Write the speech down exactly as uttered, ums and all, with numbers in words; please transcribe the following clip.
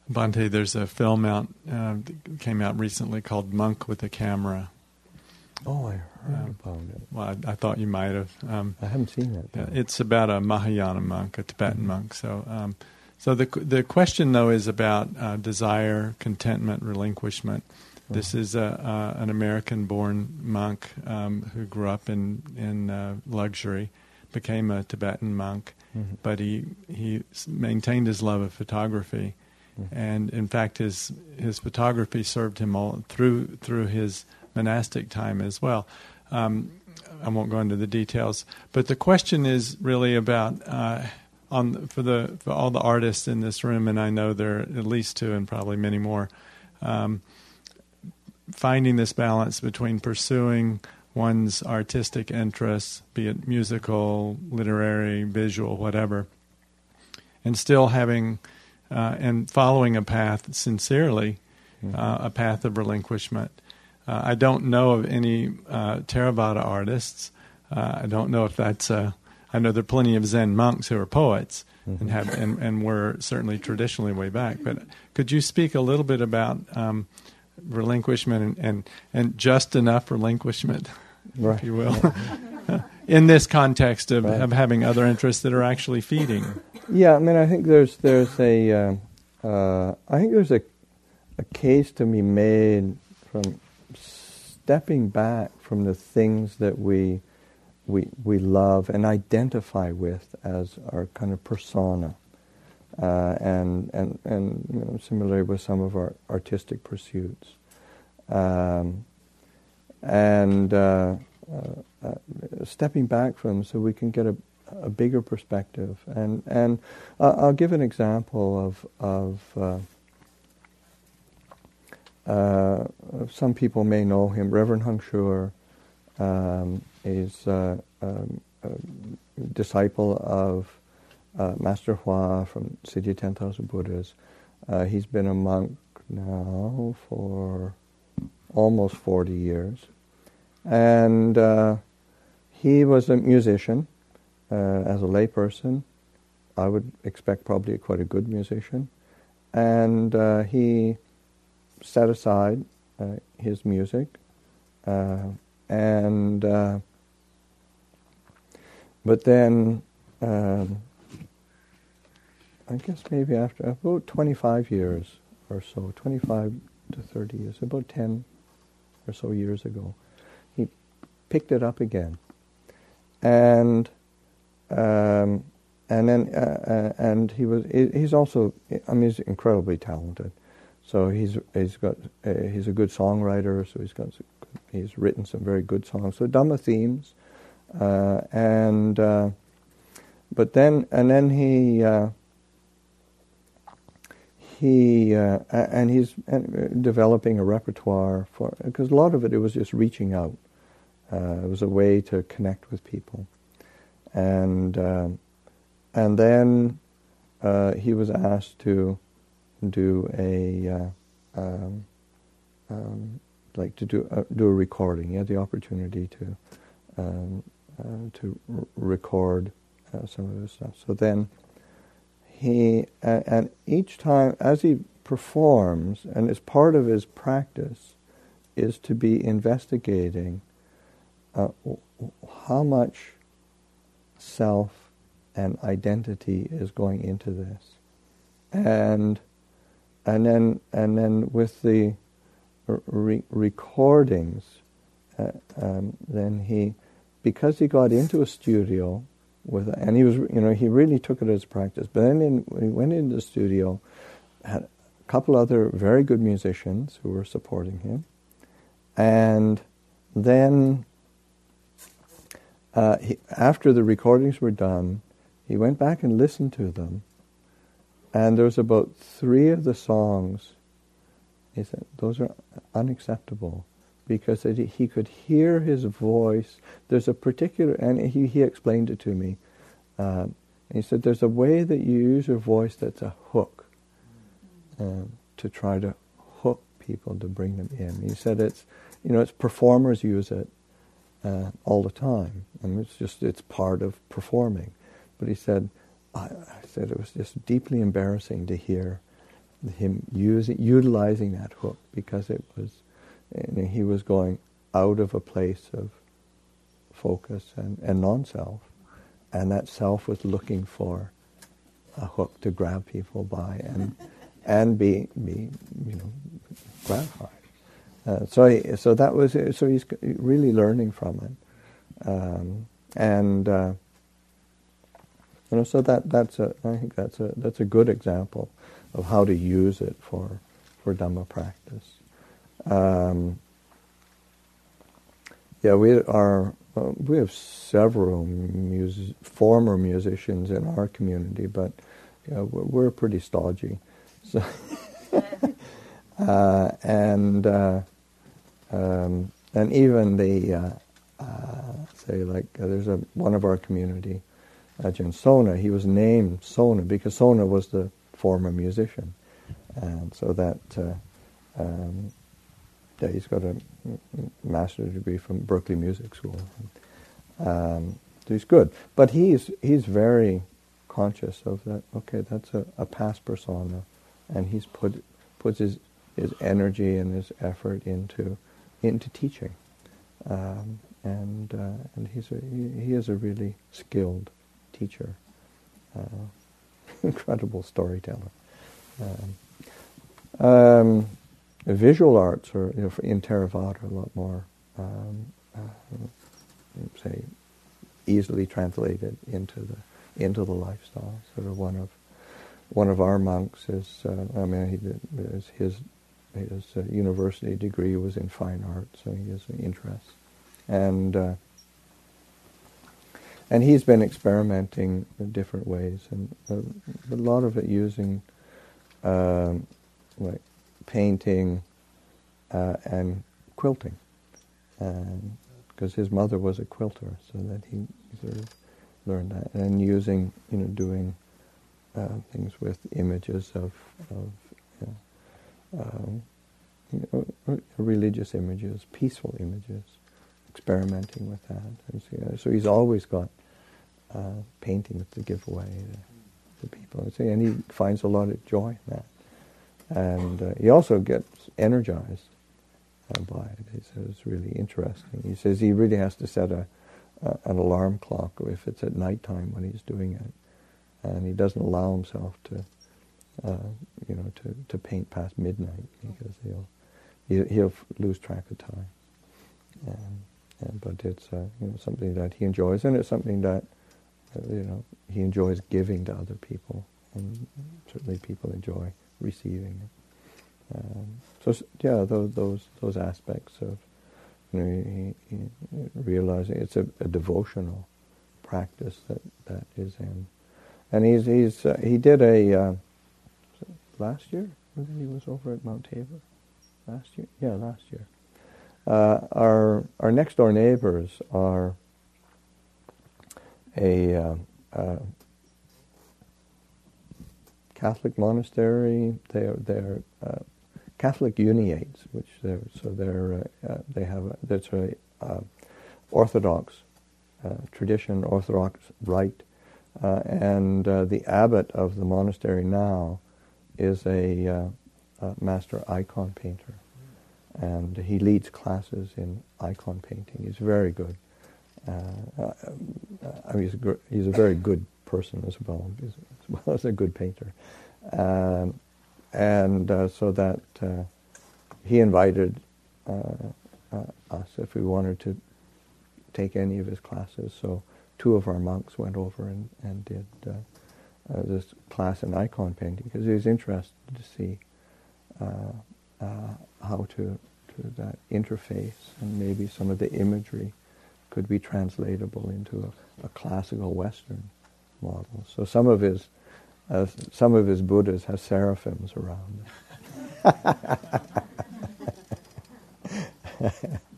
Bhante, there's a film out uh, that came out recently called Monk with a Camera. Oh, I heard Um, about it. Well, I, I thought you might have. Um, I haven't seen it. yeah, it's about a Mahayana monk, a Tibetan Mhm. monk. So, um, so the the question though is about uh, desire, contentment, relinquishment. This is a, uh, an American-born monk um, who grew up in in uh, luxury, became a Tibetan monk, Mhm. but he he s- maintained his love of photography, Mhm. and in fact his his photography served him all through through his monastic time as well. Um, I won't go into the details, but the question is really about uh, on for the for all the artists in this room, and I know there are at least two and probably many more. Um, finding this balance between pursuing one's artistic interests, be it musical, literary, visual, whatever, and still having uh, and following a path sincerely, Mhm. uh, a path of relinquishment. Uh, I don't know of any uh, Theravada artists. Uh, I don't know if that's. Uh, I know there are plenty of Zen monks who are poets Mhm. and have and, and were certainly traditionally way back. But could you speak a little bit about um, relinquishment and, and and just enough relinquishment, Right. if you will, in this context of, Right. of having other interests that are actually feeding? Yeah, I mean, I think there's there's a uh, uh, I think there's a a case to be made from stepping back from the things that we we we love and identify with as our kind of persona, uh, and and and you know, similarly with some of our artistic pursuits, um, and uh, uh, uh, stepping back from so we can get a a bigger perspective. And and uh, I'll give an example of of. Uh, Uh, some people may know him. Reverend Hung Shure um, is uh, um, a disciple of uh, Master Hua from City of ten thousand Buddhas. Uh, he's been a monk now for almost forty years. And uh, he was a musician uh, as a layperson. I would expect probably quite a good musician. And uh, he set aside uh, his music, uh, and uh, but then um, I guess maybe after about twenty-five years or so, twenty-five to thirty years, about ten or so years ago, he picked it up again, and um, and then uh, uh, and he was he's also I mean he's incredibly talented. So he's he's got uh, he's a good songwriter. So he's got he's written some very good songs. So Dhamma themes, uh, and uh, but then and then he uh, he uh, and he's developing a repertoire for because a lot of it it was just reaching out. Uh, it was a way to connect with people, and um, and then uh, he was asked to do a uh, um, um, like to do uh, do a recording. He had the opportunity to um, uh, to r- record uh, some of his stuff. So then he uh, and each time as he performs, and as part of his practice, is to be investigating uh, how much self and identity is going into this, and And then, and then with the re- recordings, uh, um, then he, because he got into a studio with, and he was, you know, he really took it as practice. But then, in, when he went into the studio, had a couple other very good musicians who were supporting him, and then uh, he, after the recordings were done, he went back and listened to them. And there was about three of the songs, he said, those are unacceptable, because it, he could hear his voice. There's a particular, and he, he explained it to me. Um, he said, there's a way that you use your voice that's a hook, um, to try to hook people, to bring them in. He said it's, you know, it's performers use it uh, all the time, and it's just, it's part of performing. But he said, I, I said it was just deeply embarrassing to hear him using, utilizing that hook, because it was, you know, he was going out of a place of focus and, and non-self, and that self was looking for a hook to grab people by and and be be you know gratified. Uh, so he, so that was so he's really learning from it, um, and uh, you know so that that's a I think that's a that's a good example of how to use it for for Dhamma practice. Um, yeah, we are. Uh, we have several mus- former musicians in our community, but you know, we're, we're pretty stodgy. So uh, and uh, um, and even the uh, uh, say like uh, there's a one of our community, Ajahn Sona. He was named Sona because Sona was the former musician, and so that. Uh, um, Yeah, he's got a master's degree from Berkeley Music School. Um, so he's good, but he's he's very conscious of that. Okay, that's a, a past persona, and he's put puts his his energy and his effort into into teaching, um, and uh, and he's a, he, he is a really skilled teacher, uh, incredible storyteller. Um, um, Visual arts are, you know, in Theravada, a lot more, um, uh, say, easily translated into the into the lifestyle. Sort of one of one of our monks is, uh, I mean, he did, his his uh, university degree was in fine art, so he has an interest, and uh, and he's been experimenting in different ways, and uh, a lot of it using um, like. painting uh, and quilting, because his mother was a quilter, so that he sort of learned that, and using, you know, doing uh, things with images of, of you know, um, you know, religious images, peaceful images, experimenting with that. And so, yeah, so he's always got uh, paintings to give away to, to people, and, so, and he finds a lot of joy in that. And uh, he also gets energized uh, by it. He says it's really interesting. He says he really has to set a, a an alarm clock if it's at nighttime when he's doing it, and he doesn't allow himself to, uh, you know, to, to paint past midnight because he'll he'll, he'll lose track of time. And, and but it's uh, you know, something that he enjoys, and it's something that uh, you know he enjoys giving to other people, and certainly people enjoy receiving it. Um, so yeah, those those those aspects of, you know, he, he realizing it's a, a devotional practice that, that is in, and he's he's uh, he did a uh, last year. He was over at Mount Tabor last year. Yeah, last year. Uh, our our next door neighbors are a uh, uh, Catholic monastery. They're they're uh, Catholic Uniates, which they're so they're uh, uh, they have a, that's a uh, Orthodox uh, tradition, Orthodox rite, uh, and uh, the abbot of the monastery now is a, uh, a master icon painter, and he leads classes in icon painting. He's very good. Uh, uh, I mean, he's a, gr- he's a very good person as well, as well as a good painter. Um, and uh, so that uh, he invited uh, uh, us if we wanted to take any of his classes. So two of our monks went over and, and did uh, uh, this class in icon painting because he was interested to see uh, uh, how to, to that interface, and maybe some of the imagery could be translatable into a, a classical Western model. So some of his uh, some of his Buddhas have seraphims around them.